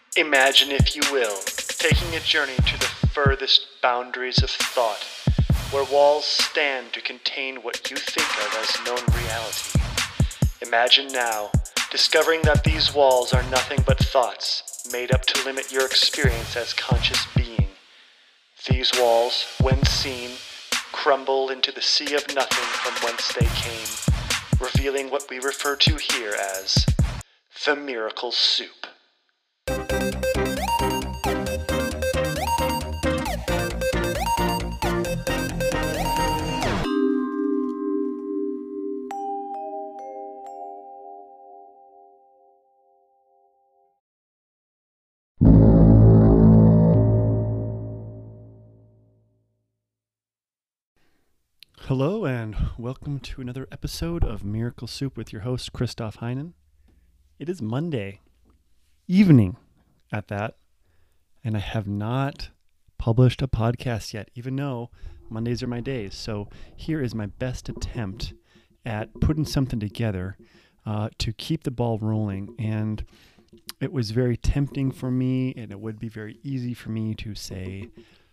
Imagine, if you will, taking a journey to the furthest boundaries of thought, where walls stand to contain what you think of as known reality. Imagine now, discovering that these walls are nothing but thoughts made up to limit your experience as conscious being. These walls, when seen, crumble into the sea of nothing from whence they came, revealing what we refer to here as the Miracle Soup. Hello and welcome to another episode of Miracle Soup with your host, Christoph Heinen. It is Monday evening at that, and I have not published a podcast yet, even though Mondays are my days. So here is my best attempt at putting something together to keep the ball rolling. And it was very tempting for me, and it would be very easy for me to say,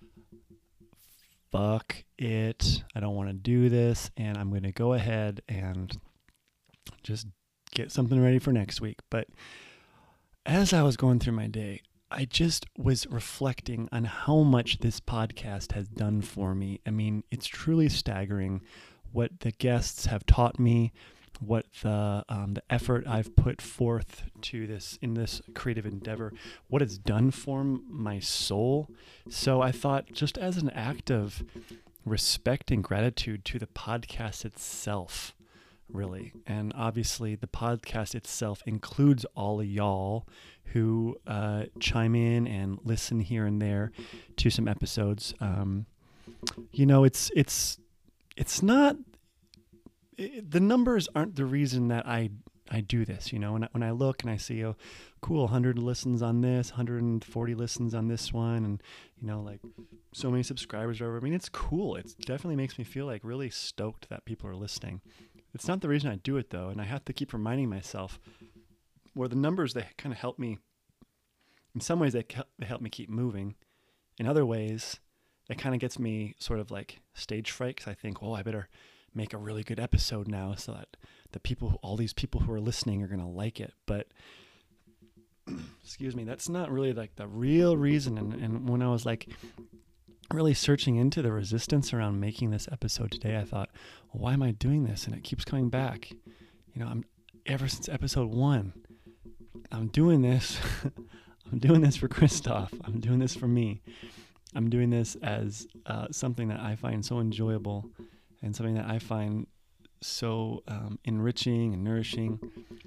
fuck it, I don't want to do this, and I'm going to go ahead and just get something ready for next week. But as I was going through my day, I just was reflecting on how much this podcast has done for me. I mean, it's truly staggering what the guests have taught me, what the effort I've put forth to this in this creative endeavor, what it's done for my soul. So I thought, just as an act of respect and gratitude to the podcast itself, really, and obviously the podcast itself includes all of y'all who chime in and listen here and there to some episodes. It's not. The numbers aren't the reason that I do this, you know. When I look and I see, oh, cool, 100 listens on this, 140 listens on this one, and, you know, like so many subscribers over. I mean, it's cool. It definitely makes me feel like really stoked that people are listening. It's not the reason I do it, though, and I have to keep reminding myself where the numbers, they kind of help me. In some ways, they help me keep moving. In other ways, it kind of gets me sort of like stage fright, because I think, oh, I better make a really good episode now so that all these people who are listening are going to like it. But excuse me, that's not really like the real reason. And when I was like really searching into the resistance around making this episode today, I thought, well, why am I doing this? And it keeps coming back. You know, ever since episode 1, I'm doing this. I'm doing this for Christoph. I'm doing this for me. I'm doing this as something that I find so enjoyable, and something that I find so enriching and nourishing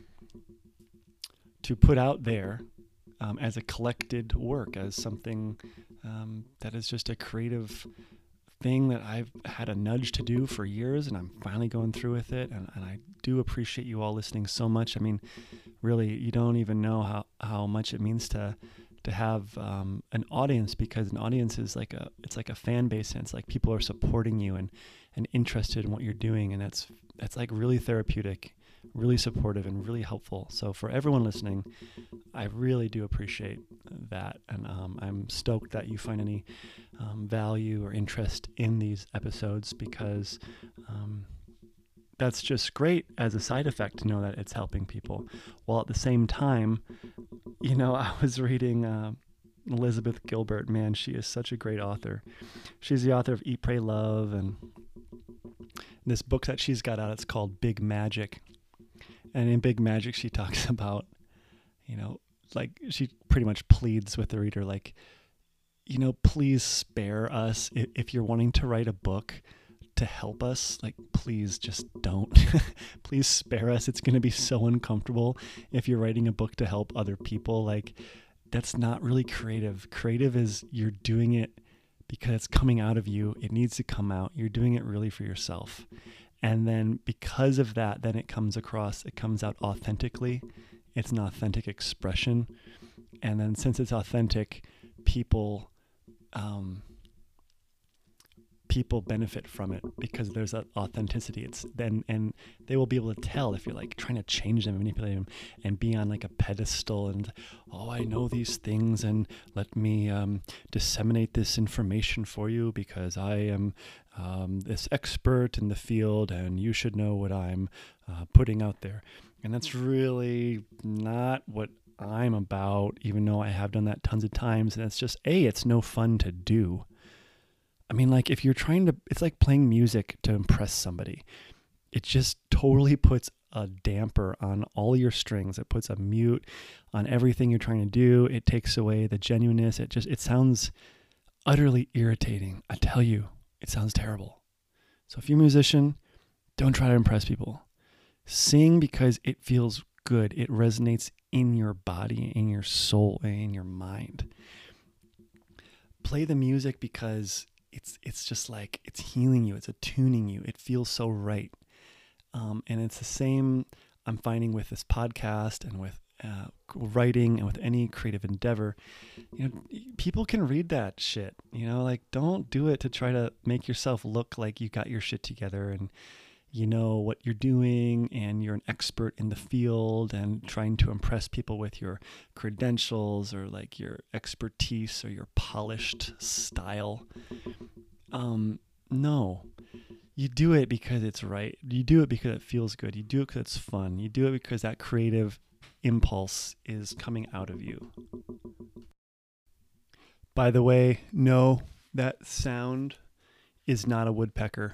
to put out there as a collected work, as something that is just a creative thing that I've had a nudge to do for years, and I'm finally going through with it. And I do appreciate you all listening so much. I mean, really, you don't even know how much it means to have an audience, because an audience is like a fan base, and it's like people are supporting you and interested in what you're doing, and that's like really therapeutic, really supportive, and really helpful. So for everyone listening, I really do appreciate that, and I'm stoked that you find any value or interest in these episodes, because that's just great as a side effect to know that it's helping people. While at the same time, you know, I was reading Elizabeth Gilbert. Man, she is such a great author. She's the author of Eat, Pray, Love, and this book that she's got out, it's called Big Magic. And in Big Magic, she talks about, you know, like she pretty much pleads with the reader, like, you know, please spare us. If you're wanting to write a book to help us, like, please just don't. Please spare us. It's going to be so uncomfortable if you're writing a book to help other people. Like, that's not really creative. Creative is you're doing it because it's coming out of you. It needs to come out. You're doing it really for yourself. And then because of that, then it comes out authentically. It's an authentic expression. And then since it's authentic, people people benefit from it because there's that authenticity. It's then, and they will be able to tell if you're like trying to change them, manipulate them, and be on like a pedestal and, oh, I know these things and let me disseminate this information for you because I am this expert in the field and you should know what I'm putting out there. And that's really not what I'm about, even though I have done that tons of times. And it's just, it's no fun to do. I mean, like if you're trying to, it's like playing music to impress somebody. It just totally puts a damper on all your strings. It puts a mute on everything you're trying to do. It takes away the genuineness. It sounds utterly irritating. I tell you, it sounds terrible. So if you're a musician, don't try to impress people. Sing because it feels good. It resonates in your body, in your soul, and in your mind. Play the music because it's just like, it's healing you, it's attuning you, it feels so right. And it's the same I'm finding with this podcast and with writing and with any creative endeavor. People can read that shit, like don't do it to try to make yourself look like you got your shit together and you know what you're doing and you're an expert in the field and trying to impress people with your credentials or like your expertise or your polished style. No, you do it because it's right. You do it because it feels good. You do it because it's fun. You do it because that creative impulse is coming out of you. By the way, no, that sound is not a woodpecker.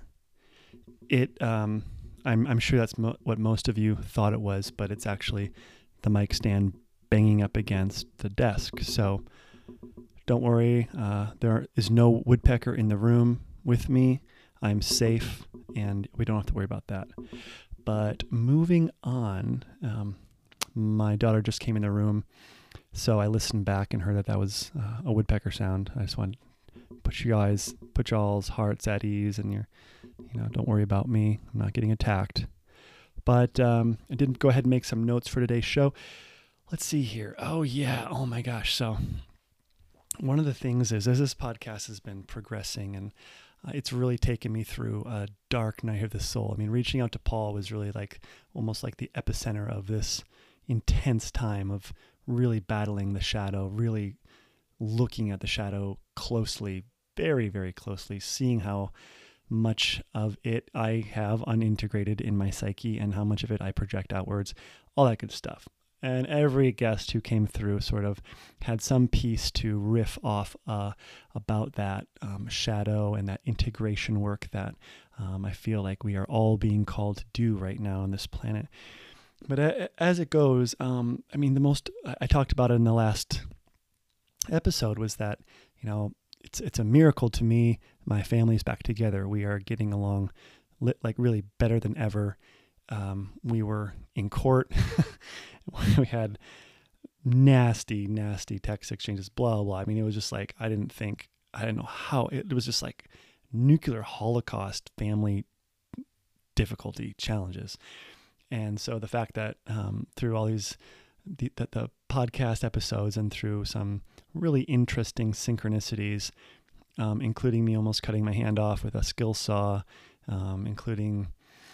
I'm sure that's what most of you thought it was, but it's actually the mic stand banging up against the desk. So don't worry. There is no woodpecker in the room with me. I'm safe and we don't have to worry about that. But moving on, my daughter just came in the room. So I listened back and heard that was a woodpecker sound. I just want to put y'all's hearts at ease and don't worry about me. I'm not getting attacked. But I did go ahead and make some notes for today's show. Let's see here. Oh yeah. Oh my gosh. So one of the things is, as this podcast has been progressing and it's really taken me through a dark night of the soul. I mean, reaching out to Paul was really like almost like the epicenter of this intense time of really battling the shadow, really looking at the shadow closely, very, very closely, seeing how much of it I have unintegrated in my psyche and how much of it I project outwards, all that good stuff. And every guest who came through sort of had some piece to riff off about that shadow and that integration work that I feel like we are all being called to do right now on this planet. But as it goes, I mean, the most I talked about it in the last episode was that, it's a miracle to me. My family's back together. We are getting along like really better than ever. We were in court. We had nasty text exchanges, blah, blah. I mean, it was just like, I didn't know how, it was just like nuclear holocaust family difficulty challenges. And so the fact that through all these, the podcast episodes and through some really interesting synchronicities, including me almost cutting my hand off with a skill saw, including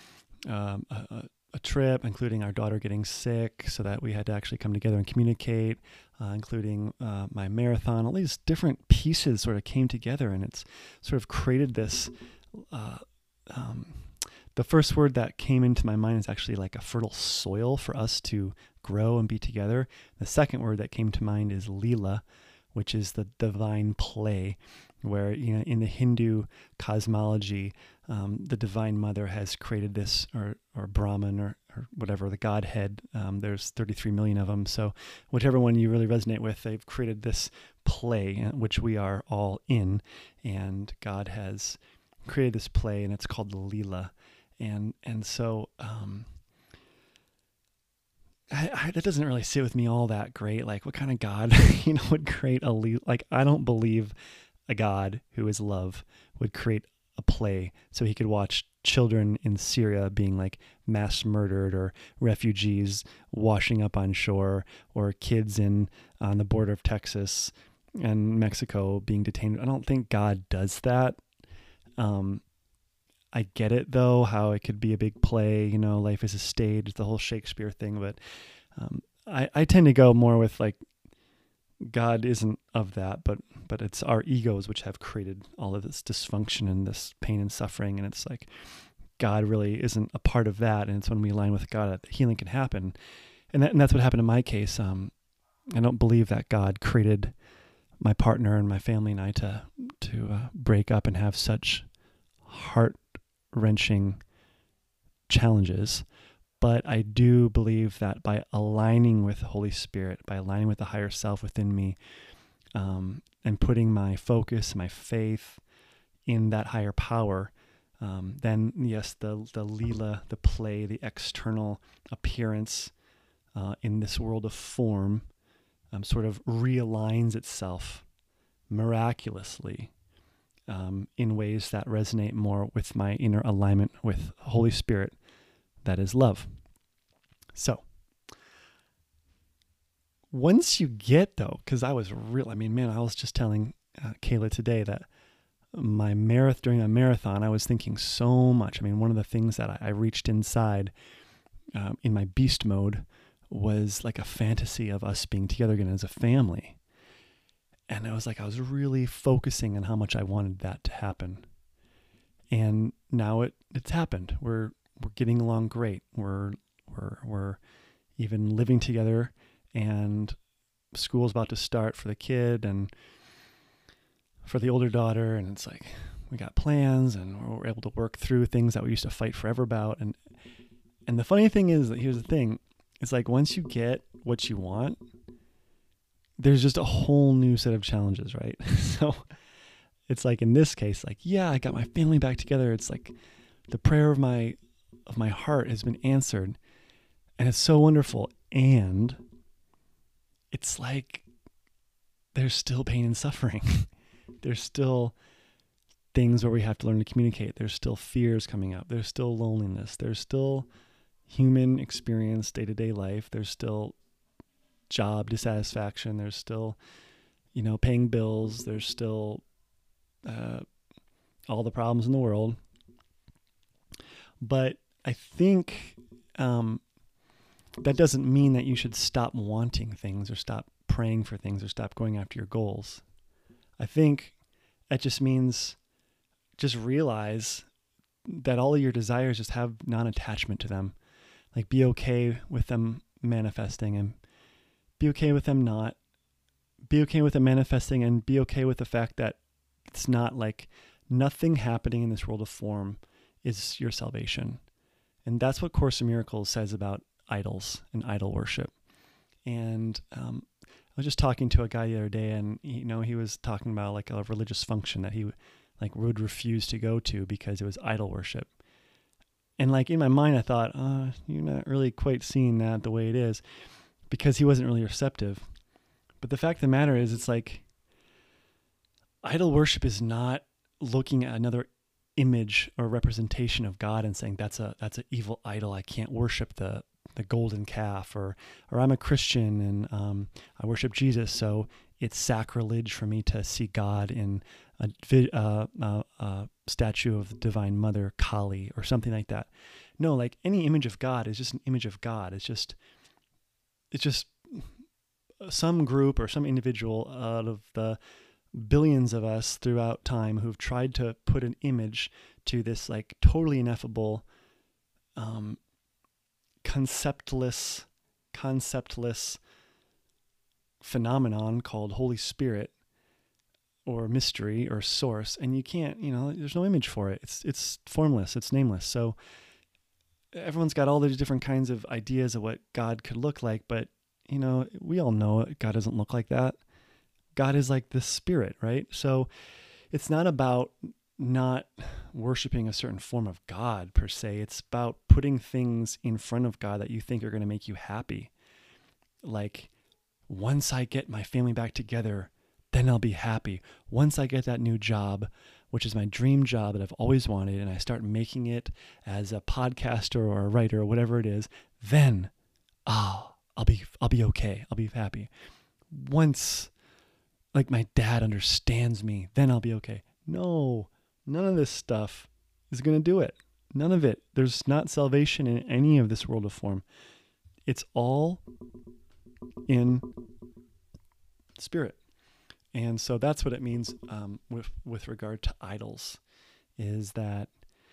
a trip, including our daughter getting sick so that we had to actually come together and communicate, including my marathon. All these different pieces sort of came together and it's sort of created this, the first word that came into my mind is actually like a fertile soil for us to grow and be together. The second word that came to mind is Leela, which is the divine play, where, in the Hindu cosmology, the Divine Mother has created this, or Brahman, or whatever, the Godhead. There's 33 million of them. So whichever one you really resonate with, they've created this play, which we are all in. And God has created this play, and it's called the Leela. And so that doesn't really sit with me all that great. Like, what kind of God, would create a Leela? Like, I don't believe a God who is love would create a play so he could watch children in Syria being like mass murdered, or refugees washing up on shore, or kids on the border of Texas and Mexico being detained. I don't think God does that. I get it though, how it could be a big play, life is a stage, the whole Shakespeare thing. But I tend to go more with like, God isn't of that, but it's our egos which have created all of this dysfunction and this pain and suffering. And it's like, God really isn't a part of that. And it's when we align with God that healing can happen. And that's what happened in my case. I don't believe that God created my partner and my family and I to break up and have such heart-wrenching challenges. But I do believe that by aligning with the Holy Spirit, by aligning with the higher self within me, and putting my focus, my faith in that higher power, then yes, the Leela, the play, the external appearance in this world of form sort of realigns itself miraculously in ways that resonate more with my inner alignment with Holy Spirit, that is love. So once you get though, because I was just telling Kayla today that during my marathon, I was thinking so much. One of the things that I reached inside in my beast mode was like a fantasy of us being together again as a family. And I was really focusing on how much I wanted that to happen. And now it's happened. We're getting along great. We're even living together, and school's about to start for the kid and for the older daughter. And it's like, we got plans and we're able to work through things that we used to fight forever about. And the funny thing is that here's the thing. It's like, once you get what you want, there's just a whole new set of challenges, right? So it's like, in this case, like, yeah, I got my family back together. It's like the prayer of my heart has been answered, and it's so wonderful. And it's like, there's still pain and suffering. There's still things where we have to learn to communicate. There's still fears coming up. There's still loneliness. There's still human experience, day-to-day life. There's still job dissatisfaction. There's still, paying bills. There's still all the problems in the world. But I think that doesn't mean that you should stop wanting things or stop praying for things or stop going after your goals. I think that just means just realize that all of your desires, just have non-attachment to them. Like, be okay with them manifesting, and be okay with them not. Be okay with them manifesting, and be okay with the fact that it's not like nothing happening in this world of form is your salvation. And that's what Course in Miracles says about idols and idol worship. And I was just talking to a guy the other day, and he was talking about like a religious function that he would refuse to go to because it was idol worship. And like, in my mind, I thought, you're not really quite seeing that the way it is, because he wasn't really receptive. But the fact of the matter is, it's like, idol worship is not looking at another image or representation of God and saying that's an evil idol. I can't worship the golden calf, or I'm a Christian and I worship Jesus, so it's sacrilege for me to see God in a statue of the Divine Mother Kali or something like that. No, like, any image of God is just an image of God. It's just some group or some individual out of the billions of us throughout time who've tried to put an image to this like totally ineffable, conceptless phenomenon called Holy Spirit or mystery or source. And you can't, there's no image for it. It's formless, it's nameless. So everyone's got all these different kinds of ideas of what God could look like, but we all know God doesn't look like that. God is like the Spirit, right? So it's not about not worshiping a certain form of God per se. It's about putting things in front of God that you think are going to make you happy. Like, once I get my family back together, then I'll be happy. Once I get that new job, which is my dream job that I've always wanted, and I start making it as a podcaster or a writer or whatever it is, then I'll be okay. I'll be happy. Once like my dad understands me, then I'll be okay. No, None of this stuff is going to do it. None of it. There's not salvation in any of this world of form. It's all in spirit. And so that's what it means with regard to idols, is that,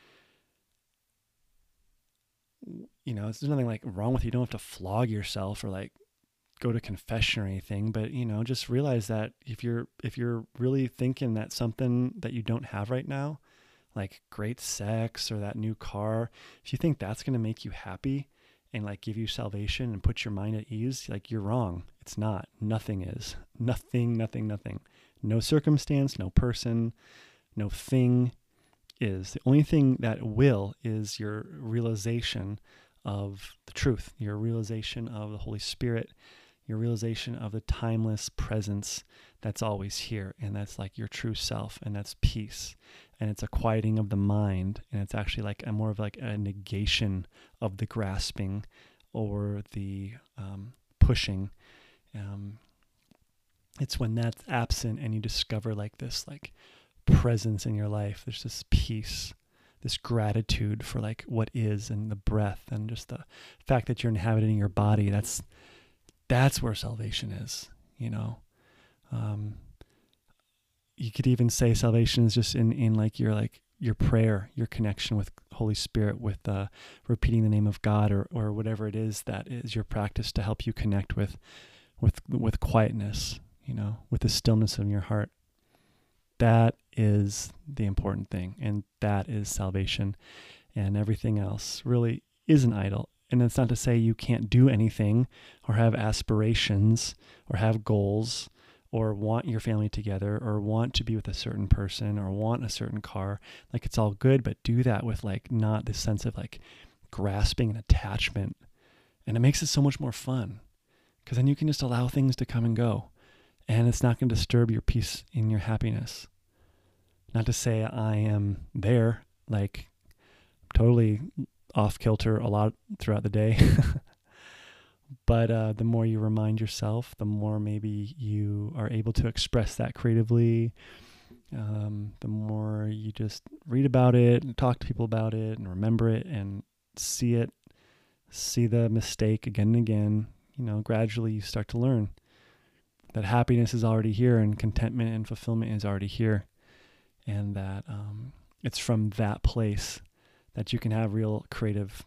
there's nothing like wrong with you. You don't have to flog yourself or like go to confession or anything, but just realize that if you're really thinking that something that you don't have right now, like great sex or that new car, if you think that's going to make you happy and like give you salvation and put your mind at ease, like you're wrong. It's not. Nothing is. Nothing. No circumstance, no person, no thing is. The only thing that will is your realization of the truth, your realization of the Holy Spirit, your realization of the timeless presence that's always here. And that's like your true self, and that's peace. And it's a quieting of the mind. And it's actually like more of like a negation of the grasping or the pushing. It's when that's absent and you discover like this like presence in your life. There's this peace, this gratitude for like what is, and the breath, and just the fact that you're inhabiting your body. That's where salvation is, You could even say salvation is just in like your prayer, your connection with Holy Spirit, with repeating the name of God or whatever it is that is your practice to help you connect with quietness, with the stillness of your heart. That is the important thing, and that is salvation, and everything else really is an idol. And it's not to say you can't do anything or have aspirations or have goals or want your family together or want to be with a certain person or want a certain car. Like, it's all good, but do that with like not this sense of like grasping and attachment. And it makes it so much more fun, because then you can just allow things to come and go, and it's not going to disturb your peace and your happiness. Not to say I am there, like totally off kilter a lot throughout the day. But the more you remind yourself, the more maybe you are able to express that creatively. The more you just read about it and talk to people about it and remember it and see the mistake again and again, gradually you start to learn that happiness is already here and contentment and fulfillment is already here. And that it's from that place that you can have real creative,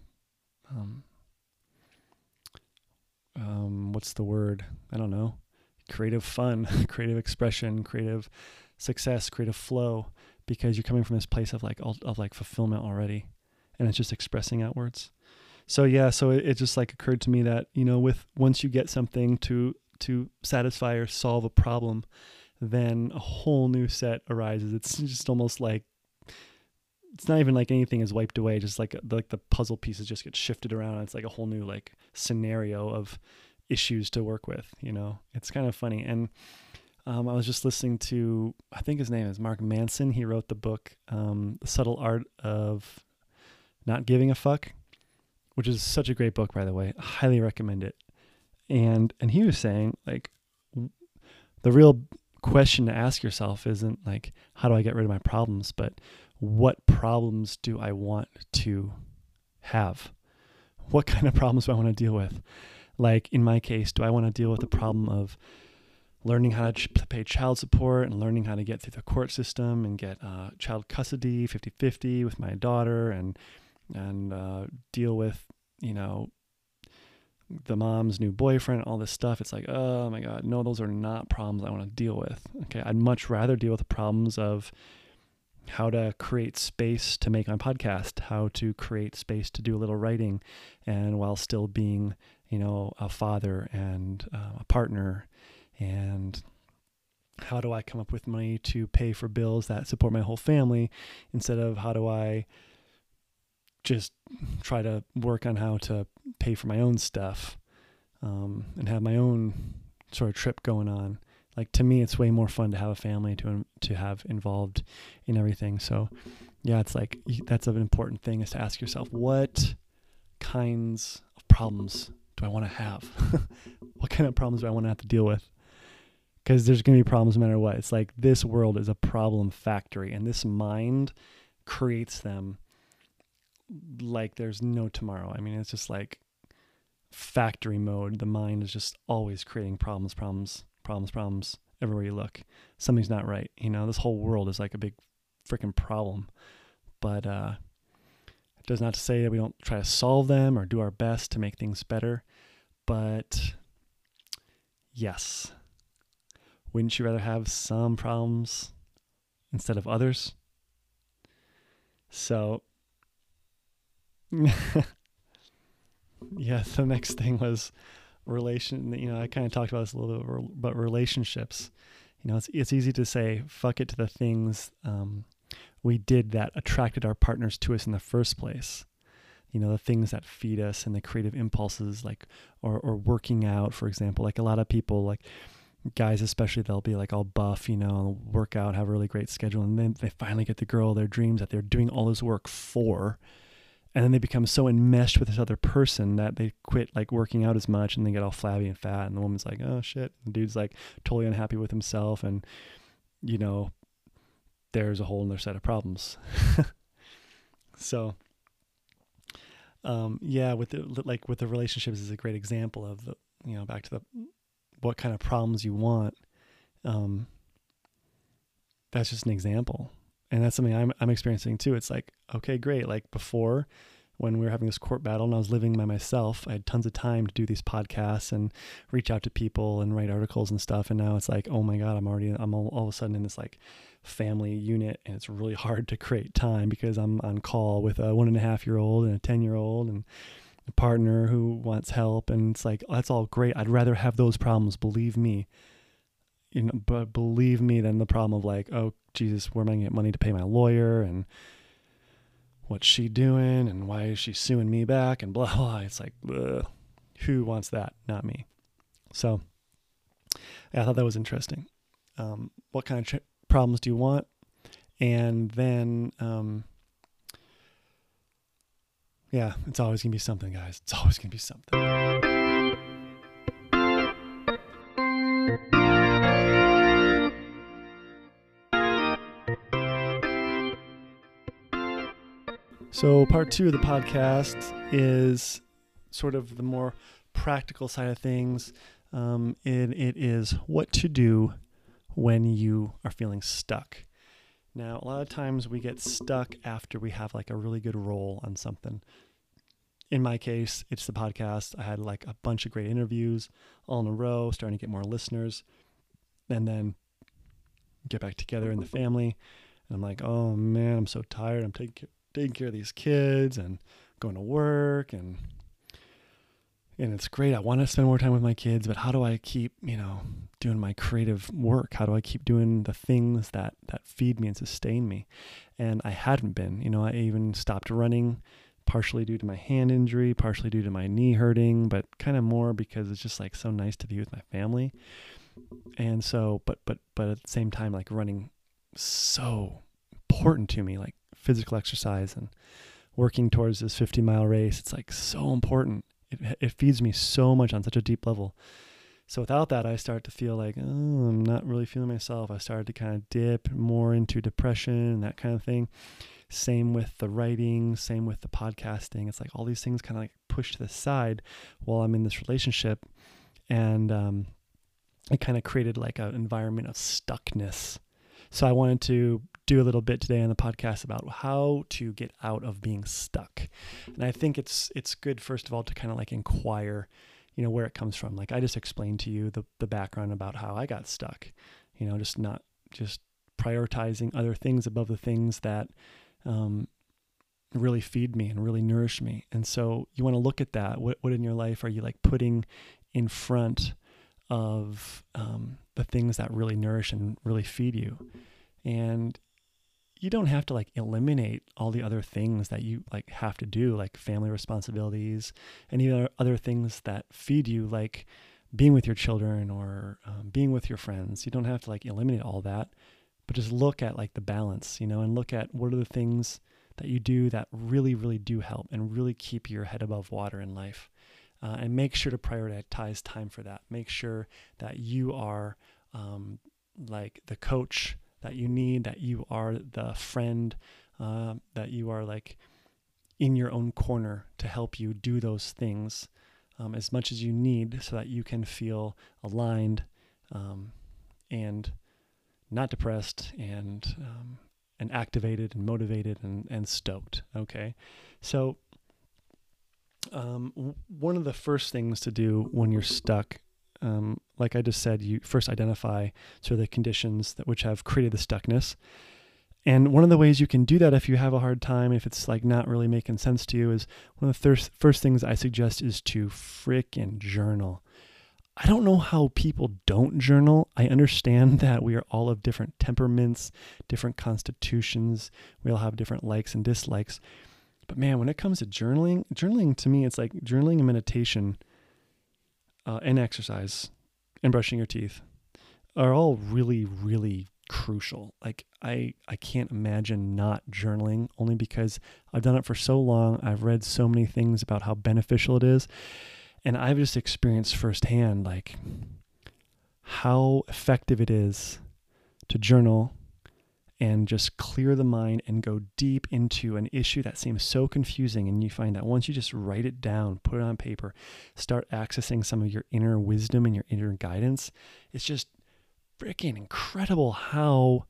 what's the word? I don't know. Creative fun, creative expression, creative success, creative flow, because you're coming from this place of like fulfillment already, and it's just expressing outwards. So it just like occurred to me that, once you get something to satisfy or solve a problem, then a whole new set arises. It's just almost like, it's not even like anything is wiped away. Just like the puzzle pieces just get shifted around. And it's like a whole new like scenario of issues to work with. It's kind of funny. And I was just listening to, I think his name is Mark Manson. He wrote the book, The Subtle Art of Not Giving a Fuck, which is such a great book, by the way. I highly recommend it. And he was saying like the real question to ask yourself isn't like, how do I get rid of my problems, but what problems do I want to have? What kind of problems do I want to deal with? Like in my case, do I want to deal with the problem of learning how to pay child support and learning how to get through the court system and get child custody 50-50 with my daughter and deal with, the mom's new boyfriend, all this stuff? It's like, oh my God, no, those are not problems I want to deal with. Okay, I'd much rather deal with the problems of how to create space to make my podcast, how to create space to do a little writing, and while still being, a father and a partner, and how do I come up with money to pay for bills that support my whole family, instead of how do I just try to work on how to pay for my own stuff, and have my own sort of trip going on. Like, to me, it's way more fun to have a family to have involved in everything. So yeah, it's like, that's an important thing, is to ask yourself, what kinds of problems do I want to have? What kind of problems do I want to have to deal with? because there's going to be problems no matter what. It's like this world is a problem factory, and this mind creates them like there's no tomorrow. I mean, it's just like factory mode. The mind is just always creating problems everywhere you look. Something's not right. This whole world is like a big freaking problem. But it does not to say that we don't try to solve them or do our best to make things better. But yes, wouldn't you rather have some problems instead of others? So yeah, the next thing was I kind of talked about this a little bit, but relationships. It's easy to say fuck it to the things we did that attracted our partners to us in the first place. The things that feed us and the creative impulses, like or working out, for example. Like a lot of people, like guys especially, they'll be like all buff, work out, have a really great schedule, and then they finally get the girl of their dreams that they're doing all this work for. And then they become so enmeshed with this other person that they quit like working out as much, and they get all flabby and fat. And the woman's like, oh shit. The dude's like totally unhappy with himself. And, there's a whole other set of problems. So, with the relationships is a great example of the, back to the, what kind of problems you want. That's just an example. And that's something I'm experiencing too. It's like, okay, great. Like before, when we were having this court battle and I was living by myself, I had tons of time to do these podcasts and reach out to people and write articles and stuff. And now it's like, oh my God, I'm all of a sudden in this like family unit, and it's really hard to create time because I'm on call with a 1.5-year-old and a 10-year-old and a partner who wants help. And it's like, oh, that's all great. I'd rather have those problems, believe me. But believe me, then the problem of like, oh Jesus, where am I gonna get money to pay my lawyer, and what's she doing, and why is she suing me back, and blah blah. It's like, ugh, who wants that? Not me. So yeah, I thought that was interesting. What kind of problems do you want? And then it's always gonna be something, guys. It's always gonna be something. So part 2 of the podcast is sort of the more practical side of things. It is what to do when you are feeling stuck. Now, a lot of times we get stuck after we have like a really good roll on something. In my case, it's the podcast. I had like a bunch of great interviews all in a row, starting to get more listeners, and then get back together in the family. And I'm like, oh man, I'm so tired. I'm taking care of these kids and going to work, and it's great. I want to spend more time with my kids, but how do I keep, doing my creative work? How do I keep doing the things that feed me and sustain me? And I hadn't been, I even stopped running, partially due to my hand injury, partially due to my knee hurting, but kind of more because it's just like so nice to be with my family. And so, but at the same time, like running so important to me, like physical exercise and working towards this 50-mile race. It's like so important. It feeds me so much on such a deep level. So without that, I start to feel like, oh, I'm not really feeling myself. I started to kind of dip more into depression and that kind of thing. Same with the writing, same with the podcasting. It's like all these things kind of like push to the side while I'm in this relationship. And it kind of created like an environment of stuckness. So I wanted to do a little bit today on the podcast about how to get out of being stuck. And I think it's good, first of all, to kind of like inquire, where it comes from. Like I just explained to you the background about how I got stuck, just prioritizing other things above the things that really feed me and really nourish me. And so you want to look at that. What in your life are you like putting in front of the things that really nourish and really feed you? And you don't have to like eliminate all the other things that you like have to do, like family responsibilities and even other things that feed you, like being with your children or being with your friends. You don't have to like eliminate all that, but just look at like the balance, and look at what are the things that you do that really, really do help and really keep your head above water in life. And make sure to prioritize time for that. Make sure that you are like the coach that you need, that you are the friend, that you are like in your own corner to help you do those things as much as you need so that you can feel aligned and not depressed and activated and motivated and stoked. Okay. So one of the first things to do when you're stuck, like I just said, you first identify sort of the conditions which have created the stuckness. And one of the ways you can do that if you have a hard time, if it's like not really making sense to you, is one of the first things I suggest is to frickin' journal. I don't know how people don't journal. I understand that we are all of different temperaments, different constitutions. We all have different likes and dislikes. But man, when it comes to journaling to me, it's like journaling and meditation and exercise and brushing your teeth are all really, really crucial. Like I can't imagine not journaling, only because I've done it for so long. I've read so many things about how beneficial it is. And I've just experienced firsthand like how effective it is to journal and just clear the mind and go deep into an issue that seems so confusing. And you find that once you just write it down, put it on paper, start accessing some of your inner wisdom and your inner guidance, it's just freaking incredible how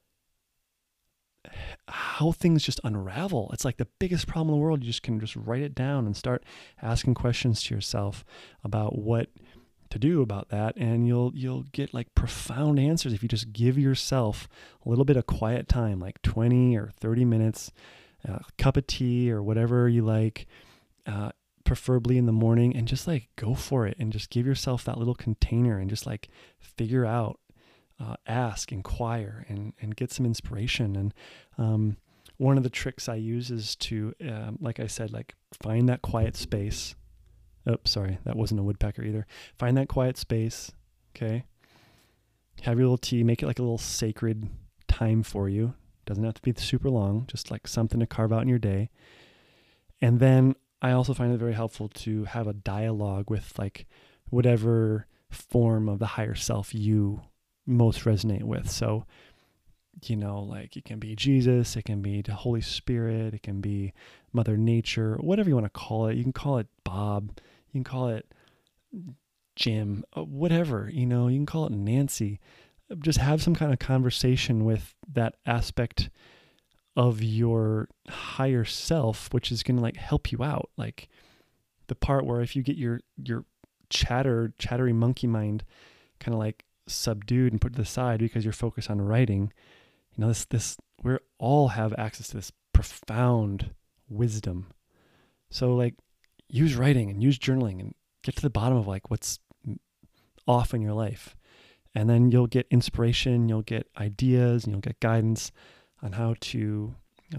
things just unravel. It's like the biggest problem in the world. You just can just write it down and start asking questions to yourself about what to do about that, and you'll get like profound answers if you just give yourself a little bit of quiet time, like 20 or 30 minutes, a cup of tea or whatever you like, preferably in the morning, and just like go for it and just give yourself that little container and just like figure out, ask, inquire, and get some inspiration. And one of the tricks I use is to, like I said, like find that quiet space. Oh, sorry, that wasn't a woodpecker either. Find that quiet space, okay? Have your little tea, make it like a little sacred time for you. Doesn't have to be super long, just like something to carve out in your day. And then I also find it very helpful to have a dialogue with like whatever form of the higher self you most resonate with. So, you know, like it can be Jesus, it can be the Holy Spirit, it can be Mother Nature, whatever you want to call it. You can call it Bob, you can call it Jim, whatever, you know, you can call it Nancy. Just have some kind of conversation with that aspect of your higher self, which is going to like help you out. Like the part where if you get your chattery monkey mind kind of like subdued and put to the side because you're focused on writing, you know, this we all have access to this profound wisdom. So like use writing and use journaling and get to the bottom of like what's off in your life. And then you'll get inspiration, you'll get ideas, and you'll get guidance on how to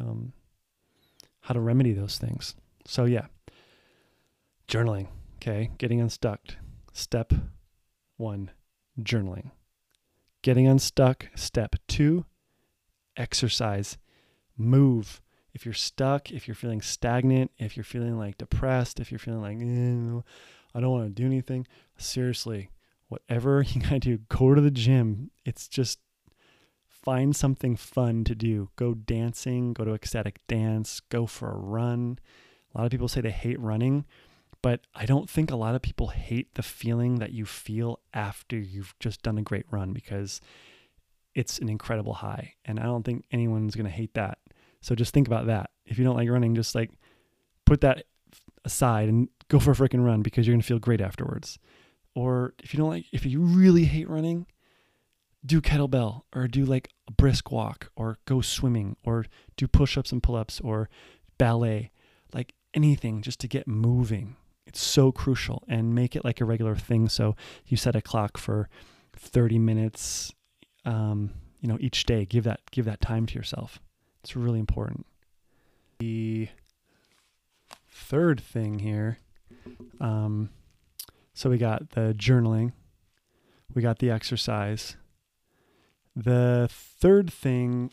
remedy those things. So yeah, journaling, okay? Getting unstuck. Step 1, journaling. Getting unstuck. Step 2, exercise. Move. If you're stuck, if you're feeling stagnant, if you're feeling like depressed, if you're feeling like, I don't want to do anything, seriously, whatever you gotta do, go to the gym. It's just find something fun to do. Go dancing, go to ecstatic dance, go for a run. A lot of people say they hate running, but I don't think a lot of people hate the feeling that you feel after you've just done a great run, because it's an incredible high. And I don't think anyone's going to hate that. So just think about that. If you don't like running, just like put that aside and go for a freaking run, because you're going to feel great afterwards. Or if you really hate running, do kettlebell, or do like a brisk walk, or go swimming, or do push-ups and pull-ups, or ballet, like anything just to get moving. It's so crucial, and make it like a regular thing. So you set a clock for 30 minutes, each day. Give that time to yourself. It's really important. The third thing here, so we got the journaling, we got the exercise. The third thing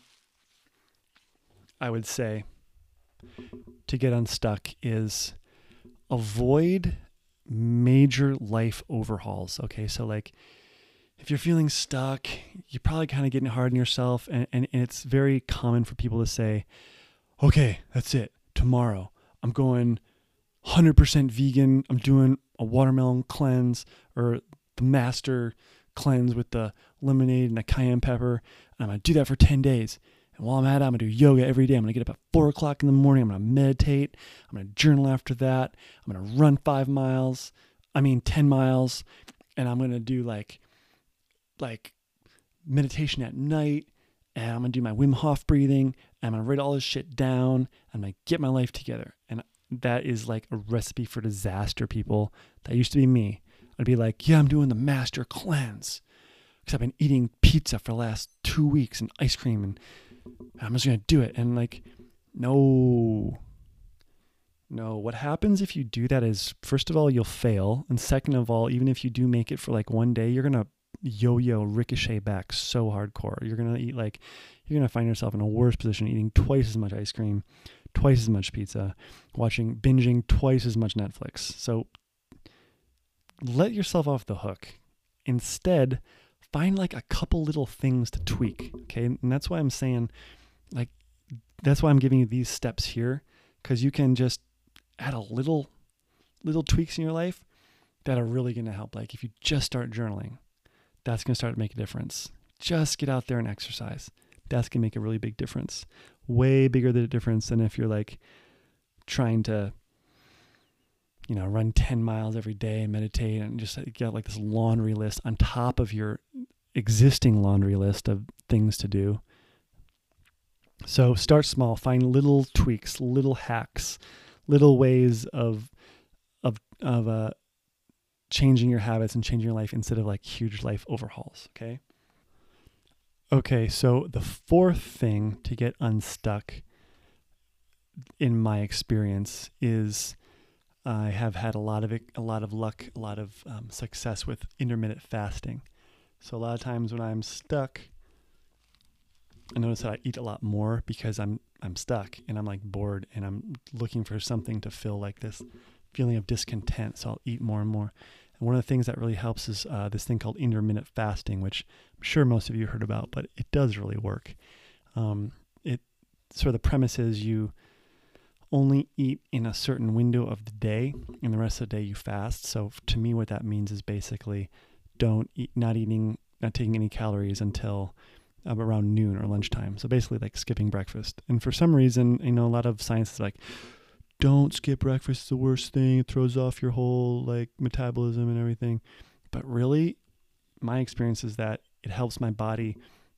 I would say to get unstuck is avoid major life overhauls. Okay, so like if you're feeling stuck, you're probably kind of getting hard on yourself. And it's very common for people to say, okay, that's it. Tomorrow I'm going 100% vegan. I'm doing a watermelon cleanse or the master cleanse with the lemonade and the cayenne pepper. And I'm going to do that for 10 days. And while I'm at it, I'm going to do yoga every day. I'm going to get up at 4 o'clock in the morning. I'm going to meditate. I'm going to journal after that. I'm going to run 10 miles. And I'm going to do like meditation at night. And I'm going to do my Wim Hof breathing. And I'm going to write all this shit down. I'm going to get my life together. And that is like a recipe for disaster, people. That used to be me. I'd be like, yeah, I'm doing the master cleanse because I've been eating pizza for the last 2 weeks and ice cream, and I'm just going to do it. And like, no. What happens if you do that is, first of all, you'll fail. And second of all, even if you do make it for like one day, you're going to yo-yo ricochet back so hardcore. You're going to find yourself in a worse position, eating twice as much ice cream, twice as much pizza, binging twice as much Netflix. So let yourself off the hook. Instead, find like a couple little things to tweak. Okay. And that's why I'm saying, like, that's why I'm giving you these steps here, because you can just add a little tweaks in your life that are really going to help. Like if you just start journaling, that's going to start to make a difference. Just get out there and exercise. That's going to make a really big difference. Way bigger the difference than if you're like trying to, run 10 miles every day and meditate and just get like this laundry list on top of your existing laundry list of things to do. So start small, find little tweaks, little hacks, little ways of changing your habits and changing your life instead of like huge life overhauls. Okay, so the fourth thing to get unstuck, in my experience, is I have had a lot of luck, a lot of success with intermittent fasting. So a lot of times when I'm stuck, I notice that I eat a lot more because I'm stuck and I'm like bored and I'm looking for something to fill like this feeling of discontent. So I'll eat more and more. And one of the things that really helps is this thing called intermittent fasting, which I'm sure most of you heard about, but it does really work. The premise is you only eat in a certain window of the day, and the rest of the day you fast. So to me, what that means is basically not taking any calories until around noon or lunchtime. So basically like skipping breakfast. And for some reason, a lot of science is like, don't skip breakfast, it's the worst thing. It throws off your whole like metabolism and everything. But really, my experience is that it helps my body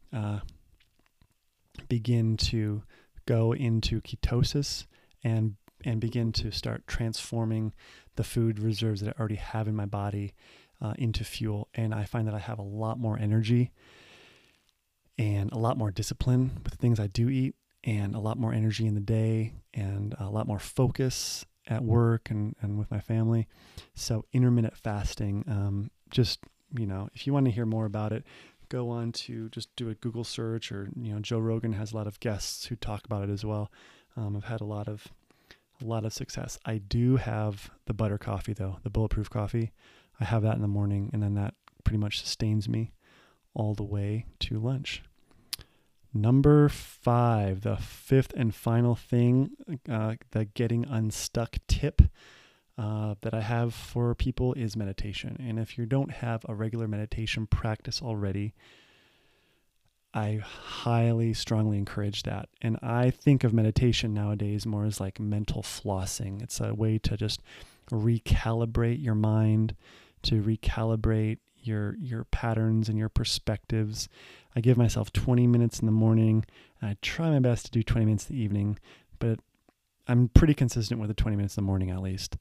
begin to go into ketosis and begin to start transforming the food reserves that I already have in my body into fuel. And I find that I have a lot more energy and a lot more discipline with the things I do eat, and a lot more energy in the day, and a lot more focus at work and with my family. So intermittent fasting, if you want to hear more about it, go on to just do a Google search, or, Joe Rogan has a lot of guests who talk about it as well. I've had a lot of success. I do have the butter coffee though, the bulletproof coffee. I have that in the morning, and then that pretty much sustains me all the way to lunch. Number 5, the fifth and final thing, the getting unstuck tip that I have for people is meditation. And if you don't have a regular meditation practice already, I highly, strongly encourage that. And I think of meditation nowadays more as like mental flossing. It's a way to just recalibrate your mind, to recalibrate your patterns and your perspectives. I give myself 20 minutes in the morning, and I try my best to do 20 minutes in the evening, but I'm pretty consistent with the 20 minutes in the morning at least.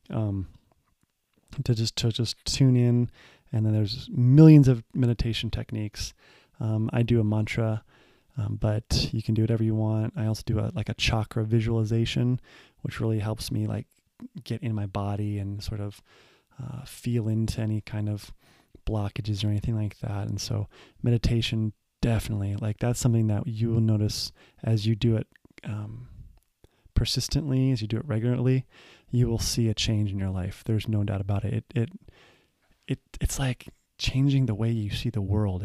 To just tune in, and then there's millions of meditation techniques. I do a mantra, but you can do whatever you want. I also do a chakra visualization, which really helps me like get in my body and sort of feel into any kind of blockages or anything like that. And so meditation, definitely, like that's something that you will notice as you do it persistently, as you do it regularly, you will see a change in your life. There's no doubt about it. It's like changing the way you see the world.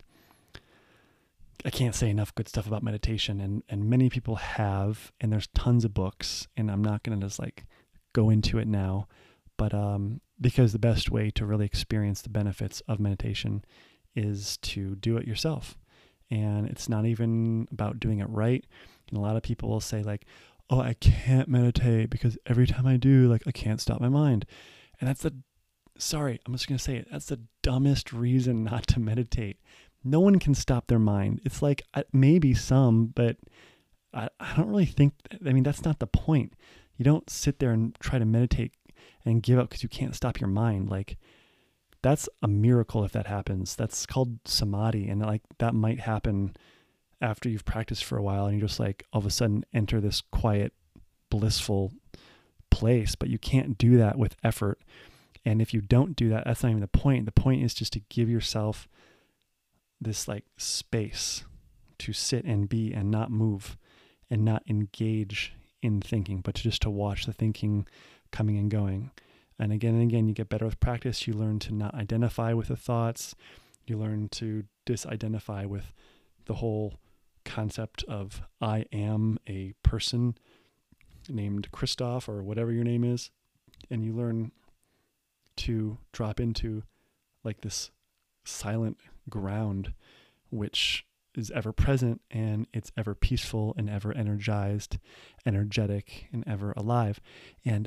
I can't say enough good stuff about meditation, and many people have, and there's tons of books, and I'm not going to just like go into it now, but because the best way to really experience the benefits of meditation is to do it yourself. And it's not even about doing it right. And a lot of people will say like, oh, I can't meditate because every time I do, like, I can't stop my mind. And I'm just going to say it. That's the dumbest reason not to meditate. No one can stop their mind. It's like maybe some, but I don't really think, that's not the point. You don't sit there and try to meditate and give up because you can't stop your mind. Like, that's a miracle if that happens. That's called samadhi. And like that might happen after you've practiced for a while and you just like all of a sudden enter this quiet, blissful place, but you can't do that with effort. And if you don't do that, that's not even the point. The point is just to give yourself this like space to sit and be and not move and not engage in thinking, but just to watch the thinking coming and going. And again, you get better with practice. You learn to not identify with the thoughts. You learn to disidentify with the whole concept of I am a person named Christoph or whatever your name is. And you learn to drop into like this silent ground, which is ever present, and it's ever peaceful and ever energized, energetic, and ever alive. And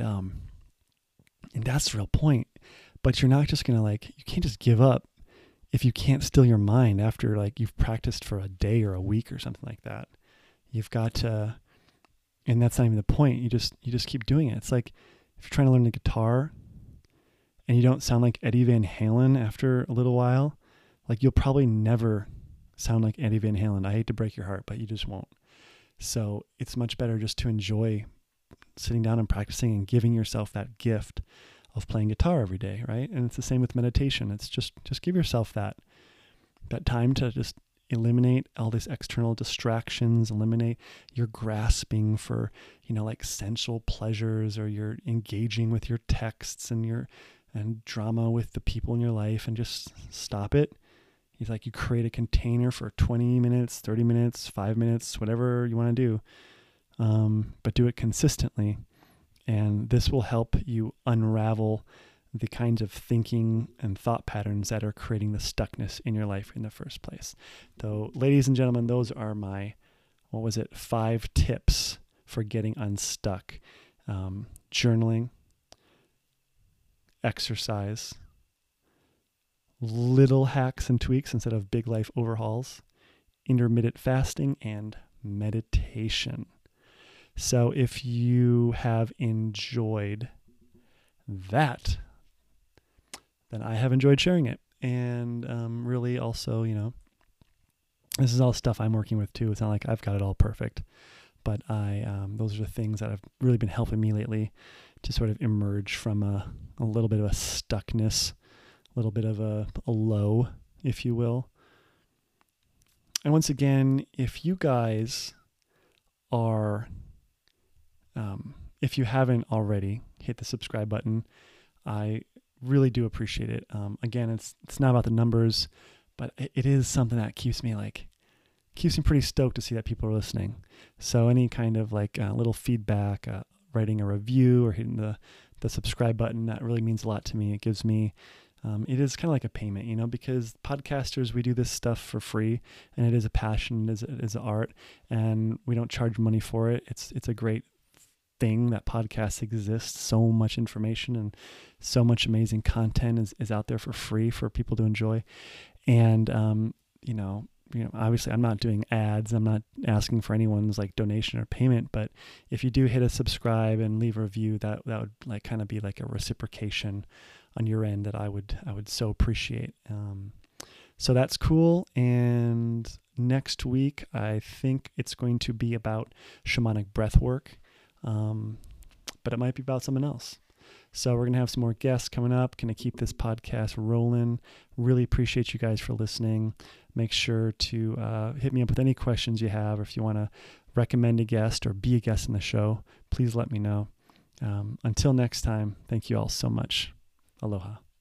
that's the real point. But you're not just going to you can't just give up if you can't still your mind after like you've practiced for a day or a week or something like that. You've got to, and that's not even the point. You just keep doing it. It's like if you're trying to learn the guitar and you don't sound like Eddie Van Halen after a little while, like you'll probably never sound like Eddie Van Halen. I hate to break your heart, but you just won't. So it's much better just to enjoy sitting down and practicing and giving yourself that gift of playing guitar every day, right? And it's the same with meditation. It's just give yourself that time to just eliminate all these external distractions, eliminate your grasping for, like sensual pleasures, or you're engaging with your texts and drama with the people in your life, and just stop it. It's like you create a container for 20 minutes, 30 minutes, 5 minutes, whatever you want to do. But do it consistently, and this will help you unravel the kinds of thinking and thought patterns that are creating the stuckness in your life in the first place. So, ladies and gentlemen, those are my, 5 tips for getting unstuck. Journaling, exercise, little hacks and tweaks instead of big life overhauls, intermittent fasting, and meditation. So if you have enjoyed that, then I have enjoyed sharing it. And really also, this is all stuff I'm working with too. It's not like I've got it all perfect, but those are the things that have really been helping me lately to sort of emerge from a little bit of a stuckness, a little bit of a low, if you will. And once again, if you guys are, if you haven't already, hit the subscribe button. I really do appreciate it. Again, it's not about the numbers, but it is something that keeps me pretty stoked to see that people are listening. So any kind of little feedback, writing a review or hitting the subscribe button, that really means a lot to me. It gives me, it is kind of like a payment, because podcasters, we do this stuff for free, and it is a passion, it is art, and we don't charge money for it. It's a great thing that podcasts exist. So much information and so much amazing content is out there for free for people to enjoy. And, obviously I'm not doing ads. I'm not asking for anyone's donation or payment, but if you do hit a subscribe and leave a review, that would kind of be like a reciprocation on your end that I would so appreciate. So that's cool. And next week, I think it's going to be about shamanic breath work. But it might be about something else. So we're going to have some more guests coming up. Going to keep this podcast rolling. Really appreciate you guys for listening. Make sure to hit me up with any questions you have, or if you want to recommend a guest or be a guest in the show, please let me know. Until next time, thank you all so much. Aloha.